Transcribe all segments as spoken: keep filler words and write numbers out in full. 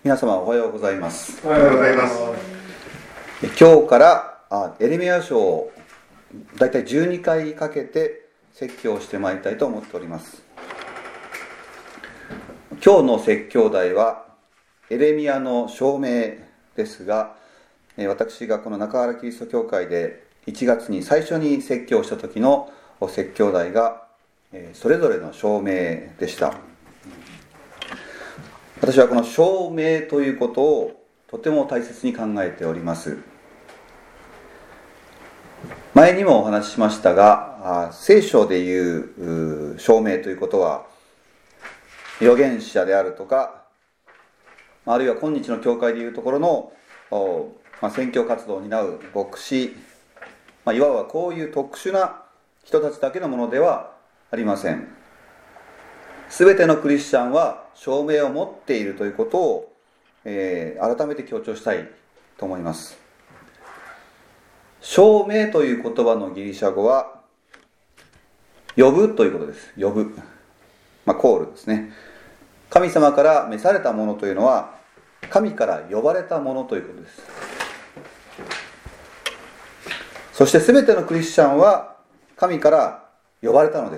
皆様おはようございます。 おはようございます。 今日からあエレミヤ書をだいたいじゅうにかいかけて説教してまいりたいと思っております。今日の説教題はエレミヤの証明ですが、私がこの中原キリスト教会でいちがつに最初に説教した時の説教題がそれぞれの証明でした。私はこの証明ということをとても大切に考えております。前にもお話ししましたが、聖書でいう証明ということは預言者であるとか、あるいは今日の教会でいうところの、まあ、宣教活動を担う牧師、まあ、いわばこういう特殊な人たちだけのものではありません。すべてのクリスチャンは証明を持っているということを、えー、改めて強調したいと思います。証明という言葉のギリシャ語は呼ぶということです。呼ぶ、まあ、コールですね。神様から召されたものというのは神から呼ばれたものということです。そしてすべてのクリスチャンは神から呼ばれたのです。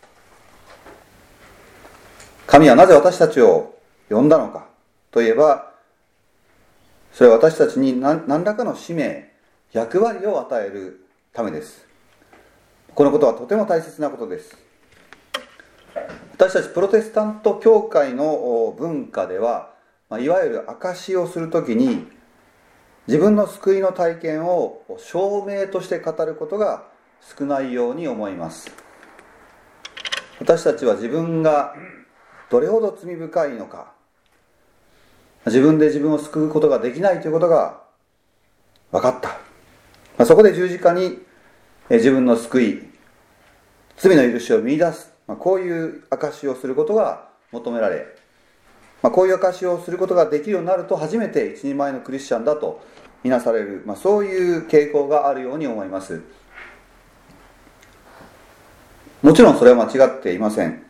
神はなぜ私たちを呼んだのかといえば、それは私たちに何らかの使命、役割を与えるためです。このことはとても大切なことです。私たちプロテスタント教会の文化では、いわゆる証しをするときに自分の救いの体験を証明として語ることが少ないように思います。私たちは自分がどれほど罪深いのか、自分で自分を救うことができないということが分かった。そこで十字架に自分の救い、罪の許しを見出す、こういう証しをすることが求められ、こういう証しをすることができるようになると初めて一人前のクリスチャンだとみなされる、そういう傾向があるように思います。もちろんそれは間違っていません。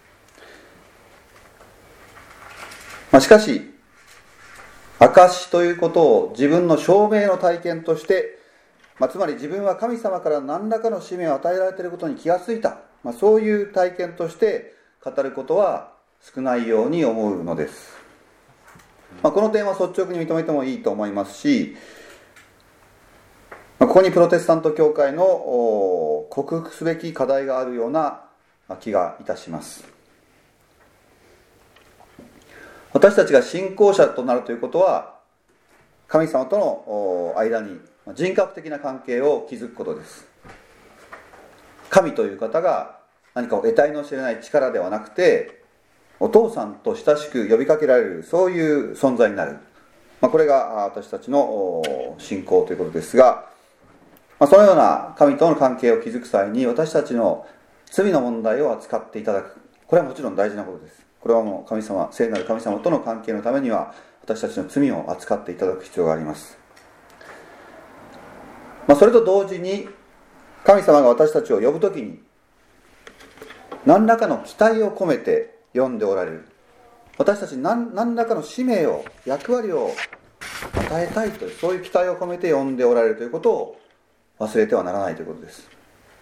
しかし証しということを自分の証明の体験として、まあ、つまり自分は神様から何らかの使命を与えられていることに気がついた、まあ、そういう体験として語ることは少ないように思うのです。まあ、この点は率直に認めてもいいと思いますし、まあ、ここにプロテスタント教会の克服すべき課題があるような気がいたします。私たちが信仰者となるということは、神様との間に人格的な関係を築くことです。神という方が何か得体の知れない力ではなくて、お父さんと親しく呼びかけられる、そういう存在になる、まあ、これが私たちの信仰ということですが、まあ、そのような神との関係を築く際に私たちの罪の問題を扱っていただく、これはもちろん大事なことです。これはもう神様、聖なる神様との関係のためには私たちの罪を扱っていただく必要があります。まあ、それと同時に神様が私たちを呼ぶときに何らかの期待を込めて呼んでおられる。私たちに 何, 何らかの使命を、役割を与えたいという、そういう期待を込めて呼んでおられるということを忘れてはならないということです。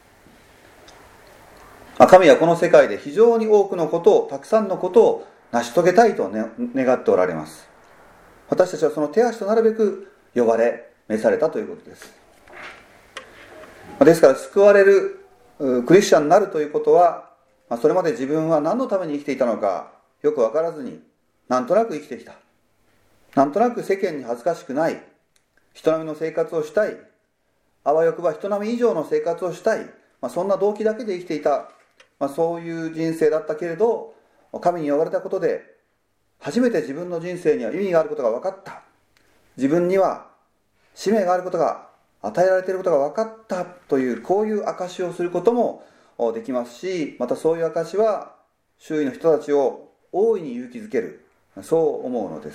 神はこの世界で非常に多くのことを、たくさんのことを成し遂げたいと、ね、願っておられます。私たちはその手足となるべく呼ばれ召されたということです。ですから救われるクリスチャンになるということは、それまで自分は何のために生きていたのかよく分からずに、なんとなく生きてきた、なんとなく世間に恥ずかしくない、人並みの生活をしたい、あわよくば人並み以上の生活をしたい、まあ、そんな動機だけで生きていた、まあ、そういう人生だったけれど、神に呼ばれたことで初めて自分の人生には意味があることが分かった、自分には使命があることが与えられていることが分かったという、こういう証しをすることもできますし、またそういう証しは周囲の人たちを大いに勇気づける、そう思うのです。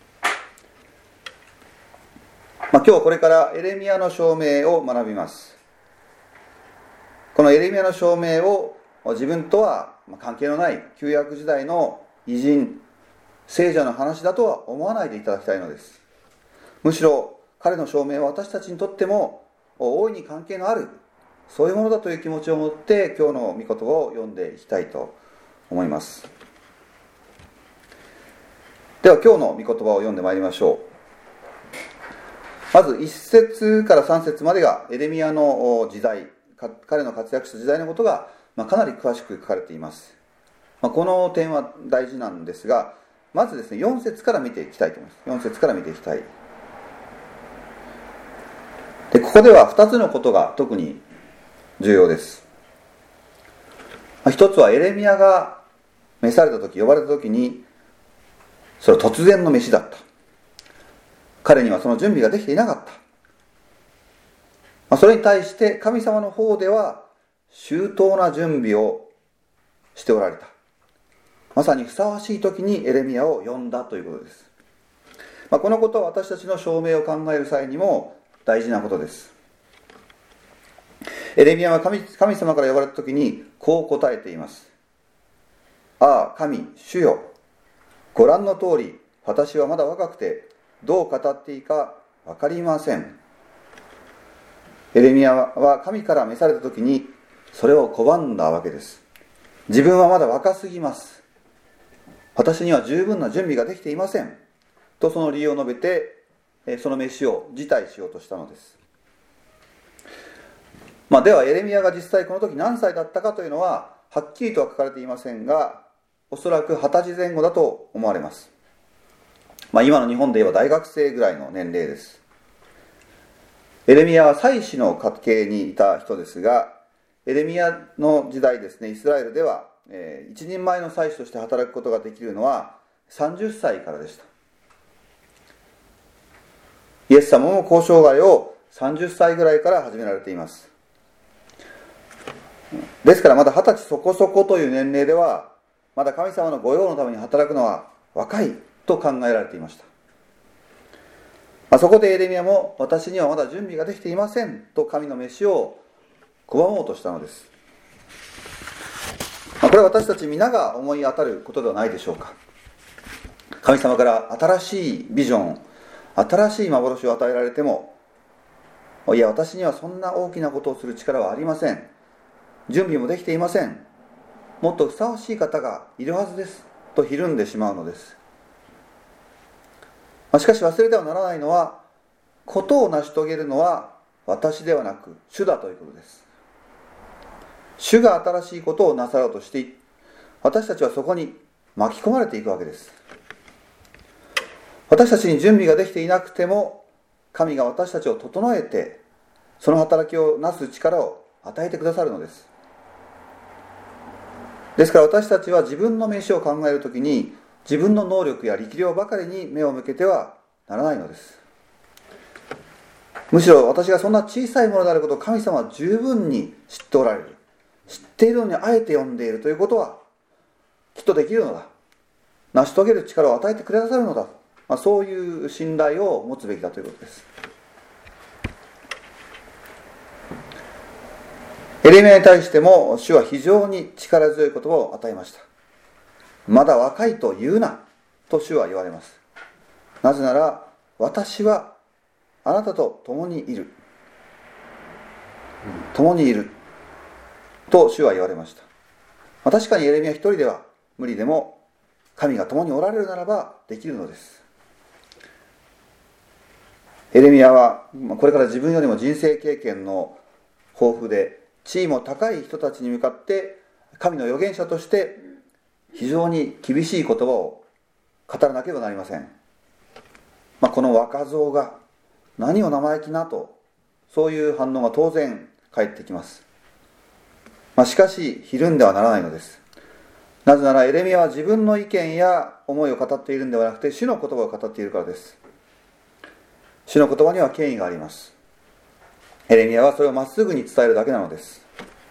まあ、今日はこれからエレミヤの証明を学びます。このエレミヤの証明を自分とは関係のない旧約時代の偉人、 聖者の話だとは思わないでいただきたいのです。むしろ彼の証明は私たちにとっても大いに関係のある、そういうものだという気持ちを持って今日の御言葉を読んでいきたいと思います。では今日の御言葉を読んでまいりましょう。まずいっ節からさん節までがエレミヤの時代、彼の活躍した時代のことがかなり詳しく書かれています。この点は大事なんですが、まずですね、よん節から見ていきたいと思います。よん節から見ていきたい。で、ここではふたつのことが特に重要です。一つはエレミヤが召された時、呼ばれた時に、それは突然の召しだった。彼にはその準備ができていなかった。まあ、それに対して神様の方では周到な準備をしておられた。まさにふさわしい時にエレミヤを呼んだということです。まあ、このことは私たちの証明を考える際にも大事なことです。エレミヤは 神, 神様から呼ばれた時にこう答えています。ああ神、主よ、ご覧の通り私はまだ若くてどう語っていいか分かりません。エレミヤは神から召された時にそれを拒んだわけです。自分はまだ若すぎます。私には十分な準備ができていません。とその理由を述べて、その召しを辞退しようとしたのです。まあ、ではエレミヤが実際この時何歳だったかというのははっきりとは書かれていませんが、おそらくはたち前後だと思われます。まあ、今の日本で言えば大学生ぐらいの年齢です。エレミヤは祭司の家系にいた人ですが、エレミヤの時代ですね、イスラエルでは、えー、一人前の祭司として働くことができるのはさんじゅっさいからでした。イエス様も交渉外をさんじゅっさいぐらいから始められています。ですからまだはたちそこそこという年齢では、まだ神様の御用のために働くのは若いと考えられていました。まあ、そこでエレミヤも私にはまだ準備ができていませんと神の召しを拒もうとしたのです。まあ、これは私たち皆が思い当たることではないでしょうか。神様から新しいビジョン、新しい幻を与えられても、いや私にはそんな大きなことをする力はありません。準備もできていません。もっとふさわしい方がいるはずですとひるんでしまうのです。しかし忘れてはならないのは、ことを成し遂げるのは私ではなく主だということです。主が新しいことをなさろうとして、私たちはそこに巻き込まれていくわけです。私たちに準備ができていなくても、神が私たちを整えて、その働きをなす力を与えてくださるのです。ですから私たちは自分の召しを考えるときに、自分の能力や力量ばかりに目を向けてはならないのです。むしろ私がそんな小さいものであることを神様は十分に知っておられる。知っているのにあえて呼んでいるということはきっとできるのだ。成し遂げる力を与えてくださるのだ。まあ、そういう信頼を持つべきだということです。エレミヤに対しても主は非常に力強い言葉を与えました。まだ若いと言うなと主は言われます。なぜなら私はあなたと共にいる、共にいると主は言われました。まあ、確かにエレミヤ一人では無理でも、神が共におられるならばできるのです。エレミヤはこれから自分よりも人生経験の豊富で地位も高い人たちに向かって神の預言者として非常に厳しい言葉を語らなければなりません。まあ、この若造が何を生意気なと、そういう反応が当然返ってきます。まあ、しかしひるんではならないのです。なぜならエレミヤは自分の意見や思いを語っているのではなくて主の言葉を語っているからです。主の言葉には権威があります。エレミヤはそれをまっすぐに伝えるだけなのです。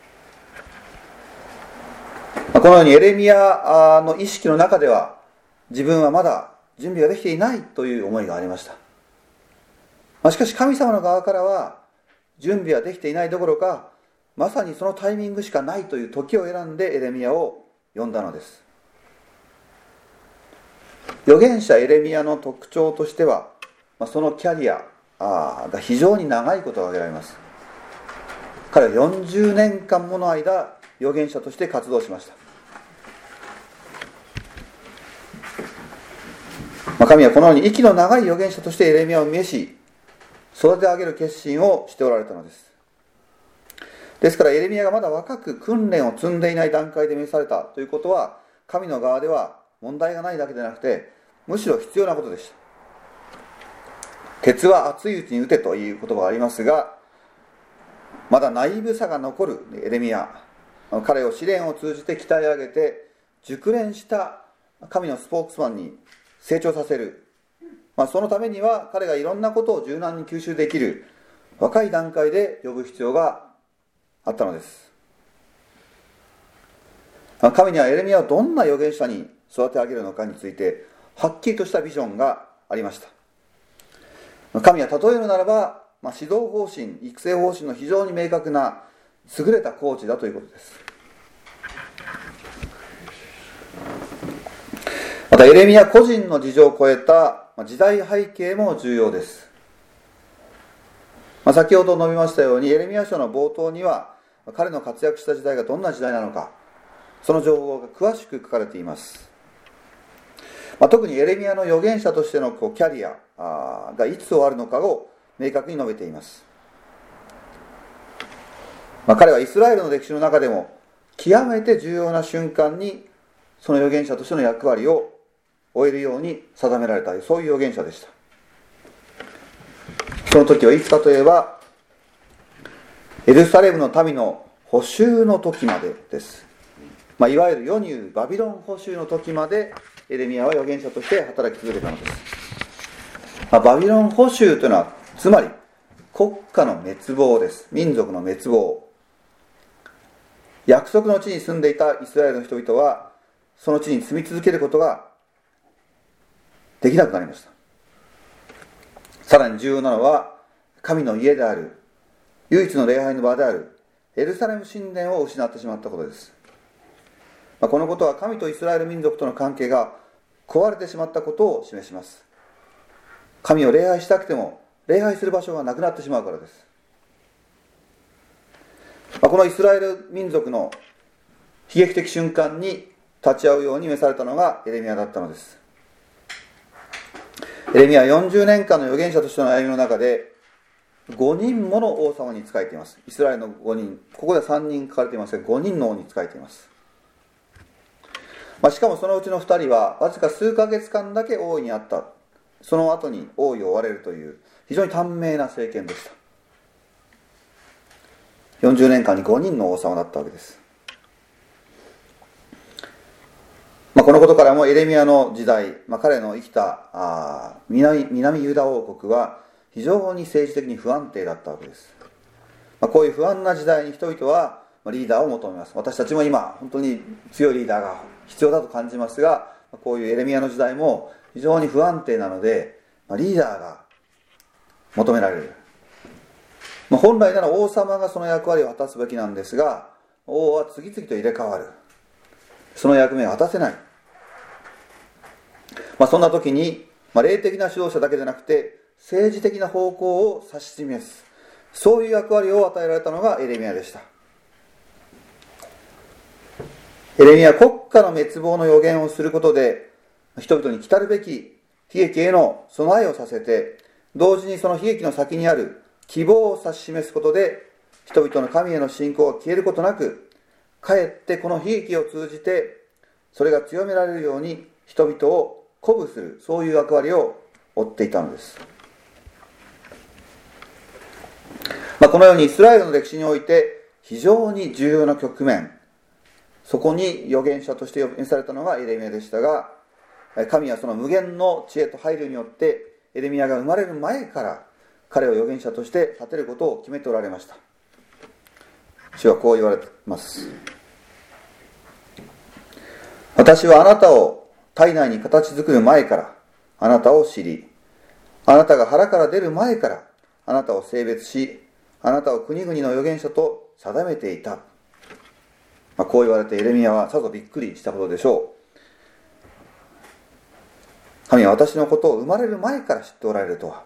このようにエレミヤの意識の中では、自分はまだ準備ができていないという思いがありました。しかし神様の側からは、準備はできていないどころか、まさにそのタイミングしかないという時を選んでエレミヤを呼んだのです。 預言者エレミヤの特徴としては、まあ、そのキャリアが非常に長いことが挙げられます。彼はよんじゅうねんかんもの間預言者として活動しました。まあ、神はこのように息の長い預言者としてエレミヤを召し、育て上げる決心をしておられたのです。ですからエレミヤがまだ若く訓練を積んでいない段階で召されたということは、神の側では問題がないだけでなくて、むしろ必要なことでした。鉄は熱いうちに打てという言葉がありますが、まだナイーブさが残るエレミヤ、彼を試練を通じて鍛え上げて熟練した神のスポークスマンに成長させる、まあ、そのためには彼がいろんなことを柔軟に吸収できる若い段階で呼ぶ必要があったのです。神にはエレミヤをどんな預言者に育て上げるのかについてはっきりとしたビジョンがありました。神は例えるならば、まあ、指導方針、育成方針の非常に明確な優れたコーチだということです。またエレミヤ個人の事情を超えた時代背景も重要です。まあ、先ほど述べましたようにエレミヤ書の冒頭には彼の活躍した時代がどんな時代なのか、その情報が詳しく書かれています。まあ、特にエレミヤの預言者としてのこうキャリアがいつ終わるのかを明確に述べています。まあ、彼はイスラエルの歴史の中でも極めて重要な瞬間にその預言者としての役割を終えるように定められた、そういう預言者でした。その時はいつかといえば、エルサレムの民の捕囚の時までです。まあ、いわゆる世に言うバビロン捕囚の時までエレミヤは預言者として働き続けたのです。まあ、バビロン捕囚というのはつまり国家の滅亡です。民族の滅亡。約束の地に住んでいたイスラエルの人々はその地に住み続けることができなくなりました。さらに重要なのは、神の家である唯一の礼拝の場であるエルサレム神殿を失ってしまったことです。まあ、このことは神とイスラエル民族との関係が壊れてしまったことを示します。神を礼拝したくても礼拝する場所がなくなってしまうからです。まあ、このイスラエル民族の悲劇的瞬間に立ち会うように召されたのがエレミヤだったのです。エレミヤはよんじゅうねんかんの預言者としての歩みの中でごにんもの王様に仕えています。イスラエルのごにん、ここではさんにん書かれていますが、ごにんの王に仕えています。まあ、しかもそのうちのふたりはわずか数ヶ月間だけ王位にあった。その後に王位を追われるという非常に短命な政権でした。よんじゅうねんかんにごにんの王様だったわけです。まあ、このことからもエレミヤの時代、まあ、彼の生きたあ 南, 南ユダ王国は非常に政治的に不安定だったわけです。まあ、こういう不安な時代に人々はリーダーを求めます。私たちも今本当に強いリーダーが必要だと感じますが、こういうエレミヤの時代も非常に不安定なので、まあ、リーダーが求められる。まあ、本来なら王様がその役割を果たすべきなんですが、王は次々と入れ替わる。その役目を果たせない。まあ、そんな時に、まあ、霊的な指導者だけでなくて政治的な方向を指し示す、そういう役割を与えられたのがエレミヤでした。エレミヤは国家の滅亡の予言をすることで人々に来たるべき悲劇への備えをさせて、同時にその悲劇の先にある希望を指し示すことで人々の神への信仰が消えることなく、かえってこの悲劇を通じてそれが強められるように人々を鼓舞する、そういう役割を負っていたのです。まあ、このようにイスラエルの歴史において非常に重要な局面、そこに預言者として呼びされたのがエレミヤでしたが、神はその無限の知恵と配慮によってエレミヤが生まれる前から彼を預言者として立てることを決めておられました。主はこう言われています。私はあなたを体内に形作る前からあなたを知り、あなたが腹から出る前からあなたを性別し、あなたを国々の預言者と定めていた。まあ、こう言われてエレミヤはさぞびっくりしたことでしょ神は私のことを生まれる前から知っておられるとは。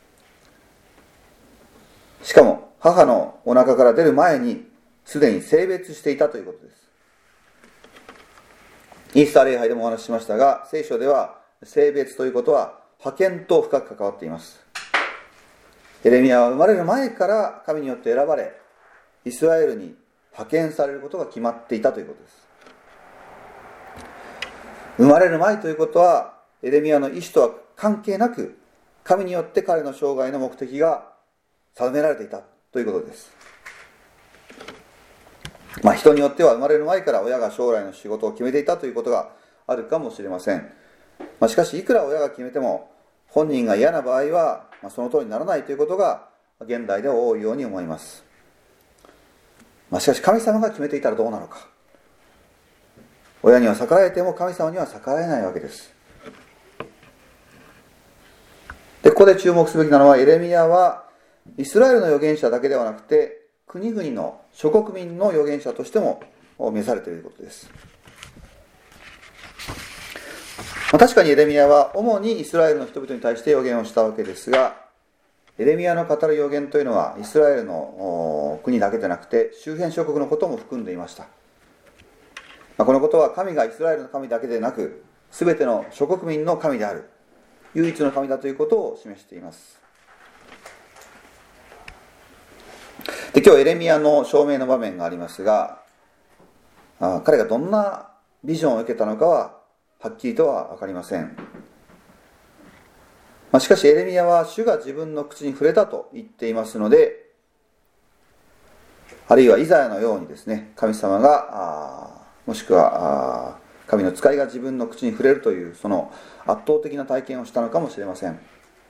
しかも母のお腹から出る前にすでに性別していたということです。イースター礼拝でもお話ししましたが、聖書では性別ということは派遣と深く関わっています。エレミヤは生まれる前から神によって選ばれ、イスラエルに派遣されることが決まっていたということです。生まれる前ということは、エレミヤの意思とは関係なく、神によって彼の生涯の目的が定められていたということです。まあ、人によっては生まれる前から親が将来の仕事を決めていたということがあるかもしれません。まあ、しかしいくら親が決めても本人が嫌な場合は、まあ、その通りにならないということが現代では多いように思います。まあ、しかし神様が決めていたらどうなのか。親には逆らえても神様には逆らえないわけです。で、ここで注目すべきなのは、エレミヤはイスラエルの預言者だけではなくて、国々の諸国民の預言者としても召されていることです。まあ、確かにエレミヤは主にイスラエルの人々に対して預言をしたわけですが、エレミヤの語る預言というのはイスラエルの国だけでなくて周辺諸国のことも含んでいました。まあ、このことは神がイスラエルの神だけでなく、すべての諸国民の神である、唯一の神だということを示しています。で、今日エレミヤの証明の場面がありますが、あ彼がどんなビジョンを受けたのかははっきりとは分かりません。まあ、しかしエレミヤは主が自分の口に触れたと言っていますので、あるいはイザヤのようにですね、神様がもしくは神の使いが自分の口に触れるというその圧倒的な体験をしたのかもしれません。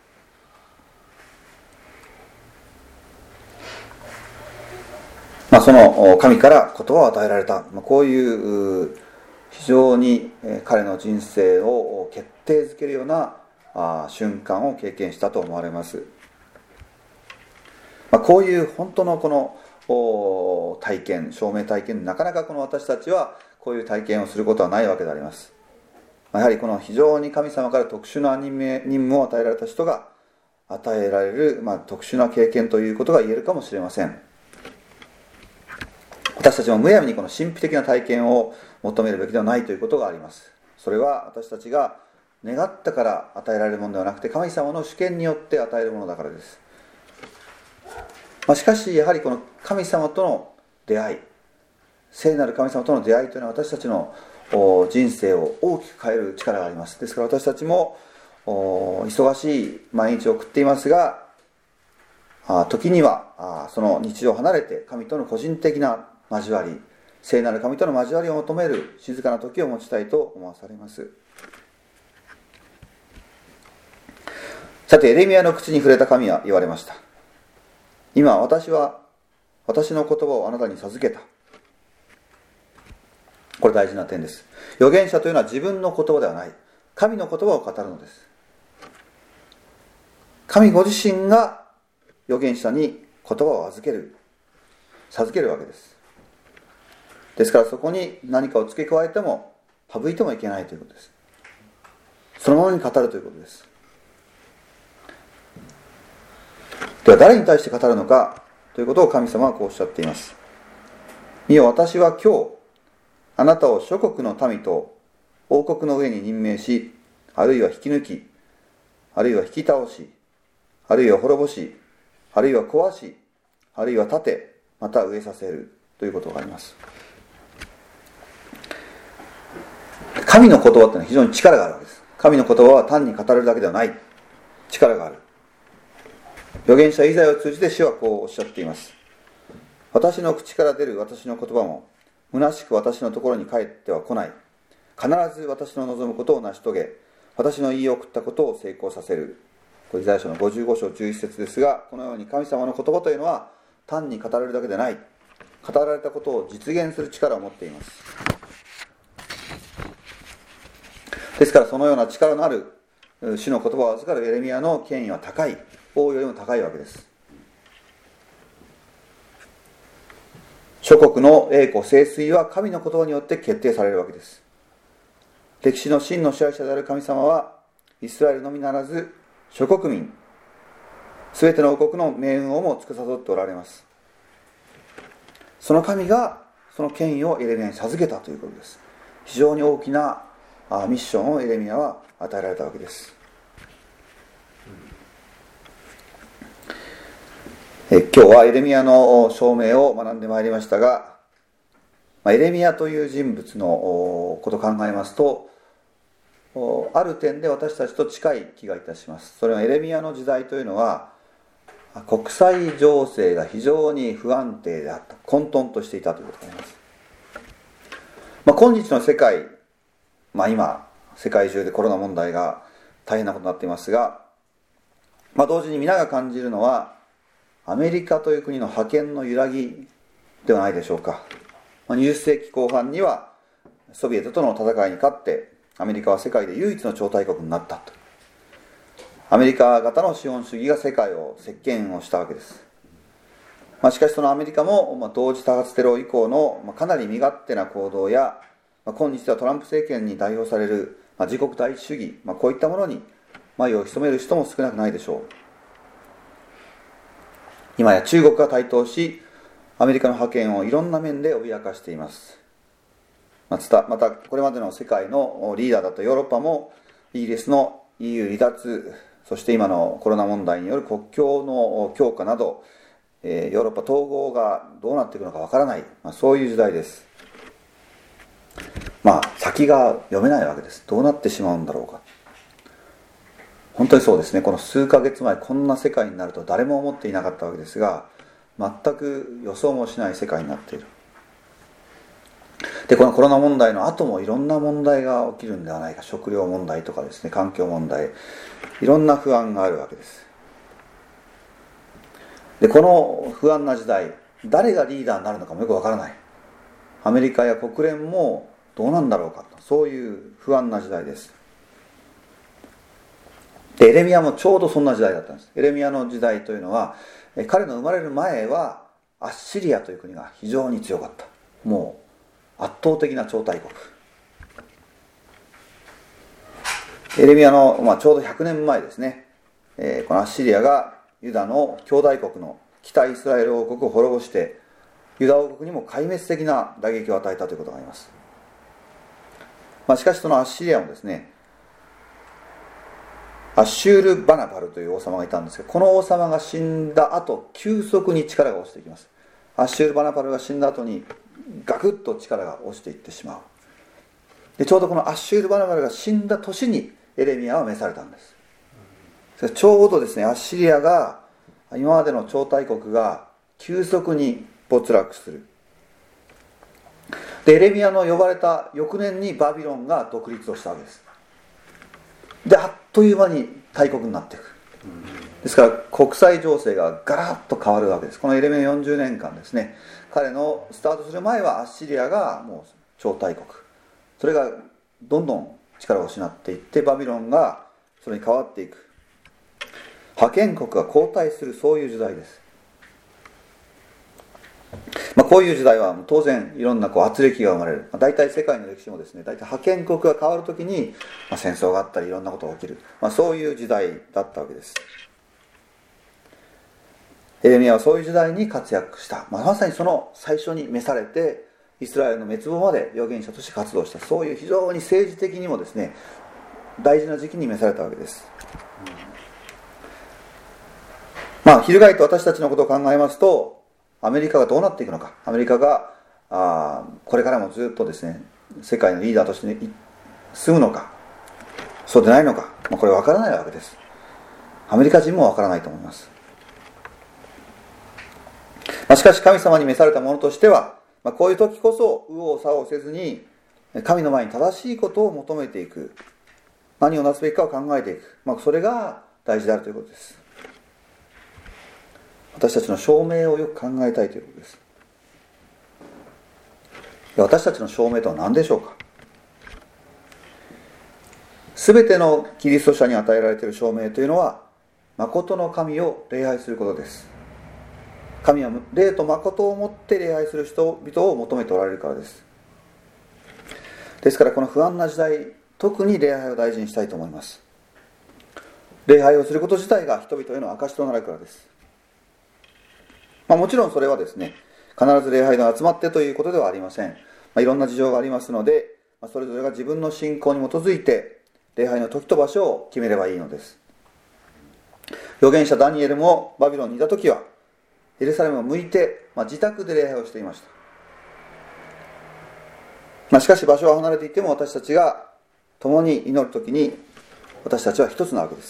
まあ、その神から言葉を与えられた、まあ、こういう非常に彼の人生を決定づけるような瞬間を経験したと思われます。まあ、こういう本当のこの体験、証明体験、なかなかこの私たちはこういう体験をすることはないわけであります。やはりこの非常に神様から特殊な任務を与えられた人が与えられる、まあ、特殊な経験ということが言えるかもしれません。私たちもむやみにこの神秘的な体験を求めるべきではないということがあります。それは私たちが願ったから与えられるものではなくて、神様の主権によって与えるものだからです。まあ、しかしやはりこの神様との出会い、聖なる神様との出会いというのは私たちの人生を大きく変える力があります。ですから私たちも忙しい毎日を送っていますが、時にはその日常を離れて神との個人的な交わり、聖なる神との交わりを求める静かな時を持ちたいと思わされます。さて、エレミヤの口に触れた神は言われました。今私は私の言葉をあなたに授けた。これ大事な点です。預言者というのは自分の言葉ではない、神の言葉を語るのです。神ご自身が預言者に言葉を預ける、授けるわけです。ですからそこに何かを付け加えても省いてもいけないということです。そのままに語るということです。では誰に対して語るのかということを神様はこうおっしゃっています。見よ、私は今日あなたを諸国の民と王国の上に任命し、あるいは引き抜き、あるいは引き倒し、あるいは滅ぼし、あるいは壊し、あるいは建て、また植えさせるということがあります。神の言葉というのは非常に力があるわけです。神の言葉は単に語るだけではない、力がある。預言者イザヤを通じて主はこうおっしゃっています。私の口から出る私の言葉も虚しく私のところに帰っては来ない。必ず私の望むことを成し遂げ、私の言い送ったことを成功させる。これイザヤ書のごじゅうご章じゅういち節ですが、このように神様の言葉というのは単に語られるだけでない、語られたことを実現する力を持っています。ですからそのような力のある主の言葉を預かるエレミヤの権威は高い、王よりも高いわけです。諸国の栄枯盛衰は神の言葉によって決定されるわけです。歴史の真の支配者である神様はイスラエルのみならず諸国民、すべての王国の命運をも司っておられます。その神がその権威をエレミヤに授けたということです。非常に大きなミッションをエレミヤは与えられたわけです。え今日はエレミヤの証明を学んでまいりましたが、エレミヤという人物のことを考えますと、ある点で私たちと近い気がいたします。それはエレミヤの時代というのは国際情勢が非常に不安定であった、混沌としていたということがあります。まあ、今日の世界、まあ、今世界中でコロナ問題が大変なことになっていますが、まあ、同時に皆が感じるのはアメリカという国の覇権の揺らぎではないでしょうか。まあ、にじゅっせいきこう半にはソビエトとの戦いに勝ってアメリカは世界で唯一の超大国になったと。アメリカ型の資本主義が世界を席巻をしたわけです。まあ、しかしそのアメリカも、まあ、同時多発テロ以降の、まあ、かなり身勝手な行動や、まあ、今日ではトランプ政権に代表される、まあ、自国第一主義、まあ、こういったものに眉を潜める人も少なくないでしょう。今や中国が台頭し、アメリカの覇権をいろんな面で脅かしています。また、またこれまでの世界のリーダーだったヨーロッパもイギリスの イーユー 離脱、そして今のコロナ問題による国境の強化など、えー、ヨーロッパ統合がどうなっていくのかわからない、まあ、そういう時代です。まあ先が読めないわけです。どうなってしまうんだろうか。本当にそうですね。この数ヶ月前こんな世界になると誰も思っていなかったわけですが、全く予想もしない世界になっている。でこのコロナ問題の後もいろんな問題が起きるんではないか。食料問題とかですね、環境問題、いろんな不安があるわけです。でこの不安な時代、誰がリーダーになるのかもよくわからない。アメリカや国連もどうなんだろうかと、そういう不安な時代です。でエレミヤもちょうどそんな時代だったんです。エレミヤの時代というのは、彼の生まれる前はアッシリアという国が非常に強かった。もう圧倒的な超大国。エレミヤの、まあ、ちょうどひゃくねんまえですね、えー、このアッシリアがユダの兄弟国の北イスラエル王国を滅ぼしてユダ王国にも壊滅的な打撃を与えたということがあります。まあ、しかしそのアッシリアもですね、アッシュール・バナパルという王様がいたんですが、この王様が死んだ後急速に力が落ちていきます。アッシュール・バナパルが死んだ後にガクッと力が落ちていってしまう。でちょうどこのアッシュール・バナパルが死んだ年にエレミヤは召されたんです。ちょうどですね、アッシリアが今までの超大国が急速に没落する。でエレミヤの呼ばれた翌年にバビロンが独立をしたわけです。であっという間に大国になっていく。ですから国際情勢がガラッと変わるわけです。このエレミヤよんじゅうねんかんですね、彼のスタートする前はアッシリアがもう超大国、それがどんどん力を失っていってバビロンがそれに変わっていく。覇権国が後退する、そういう時代です。まあ、こういう時代は当然いろんなこう圧力が生まれる。まあ、大体世界の歴史もですね、大体覇権国が変わるときに、まあ、戦争があったりいろんなことが起きる、まあ、そういう時代だったわけです。エレミヤはそういう時代に活躍した、まあ、まさにその最初に召されてイスラエルの滅亡まで預言者として活動した、そういう非常に政治的にもですね大事な時期に召されたわけです。まあ翻って私たちのことを考えますと、アメリカがどうなっていくのか、アメリカがあこれからもずっとですね世界のリーダーとして進むのかそうでないのか、まあ、これは分からないわけです。アメリカ人も分からないと思います。まあ、しかし神様に召された者としては、まあ、こういう時こそ右往左往せずに神の前に正しいことを求めていく、何をなすべきかを考えていく、まあ、それが大事であるということです。私たちの証明をよく考えたいということです。私たちの証明とは何でしょうか。すべてのキリスト者に与えられている証明というのは、誠の神を礼拝することです。神は霊と誠をもって礼拝する人々を求めておられるからです。ですからこの不安な時代、特に礼拝を大事にしたいと思います。 礼拝をすること自体が人々への証となるからです。まあ、もちろんそれはですね、必ず礼拝の集まってということではありません。まあ、いろんな事情がありますので、まあ、それぞれが自分の信仰に基づいて礼拝の時と場所を決めればいいのです。預言者ダニエルもバビロンにいた時はエルサレムを向いて、まあ、自宅で礼拝をしていました。まあ、しかし場所は離れていても私たちが共に祈るときに私たちは一つなわけです。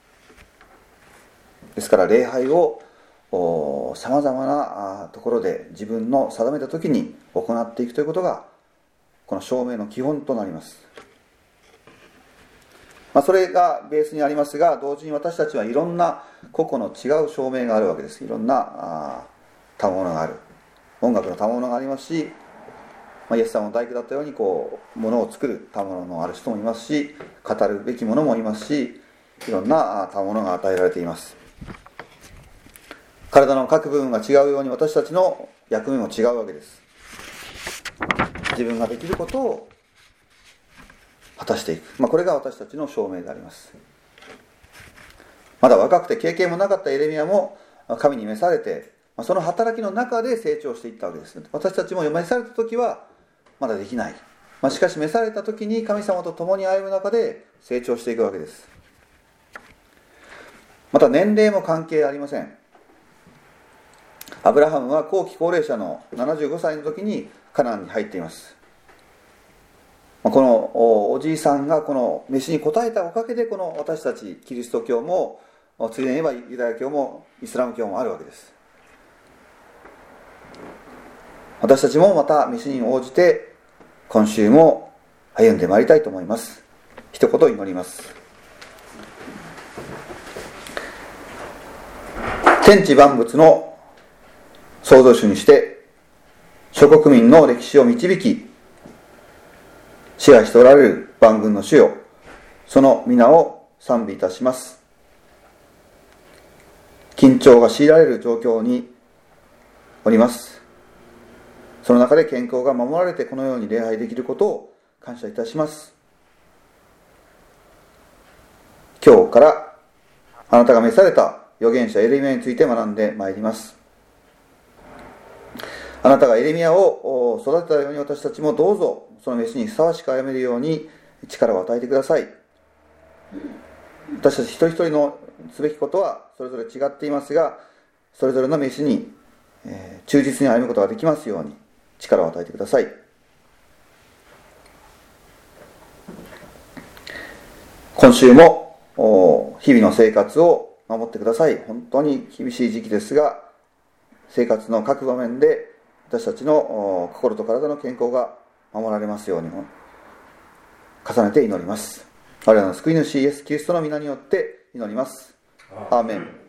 ですから礼拝をさまざまなところで自分の定めたときに行っていくということがこの証明の基本となります。まあ、それがベースにありますが、同時に私たちはいろんな個々の違う証明があるわけです。いろんな賜物がある。音楽の賜物がありますし、まあ、イエス様の大工だったようにこう物を作る賜物のある人もいますし、語るべきものもいますし、いろんな賜物が与えられています。体の各部分が違うように私たちの役目も違うわけです。自分ができることを果たしていく、まあ、これが私たちの証明であります。まだ若くて経験もなかったエレミヤも神に召されて、その働きの中で成長していったわけです。私たちも召された時はまだできない、まあ、しかし召された時に神様と共に歩む中で成長していくわけです。また年齢も関係ありません。アブラハムは後期高齢者のななじゅうごさいの時にカナンに入っています。このおじいさんがこの召しに応えたおかげで、この私たちキリスト教もついでに言えばユダヤ教もイスラム教もあるわけです。私たちもまた召しに応じて今週も歩んでまいりたいと思います。一言祈ります。天地万物の創造主にして諸国民の歴史を導き支配しておられる万軍の主よ、その皆を賛美いたします。緊張が強いられる状況におります。その中で健康が守られてこのように礼拝できることを感謝いたします。今日からあなたが召された預言者エレミヤについて学んでまいります。あなたがエレミヤを育てたように私たちもどうぞその召しにふさわしく歩めるように力を与えてください。私たち一人一人のすべきことはそれぞれ違っていますが、それぞれの召しに忠実に歩むことができますように力を与えてください。今週も日々の生活を守ってください。本当に厳しい時期ですが、生活の各場面で私たちの心と体の健康が守られますように重ねて祈ります。我らの救い主イエス・キリストの皆によって祈ります。アーメン。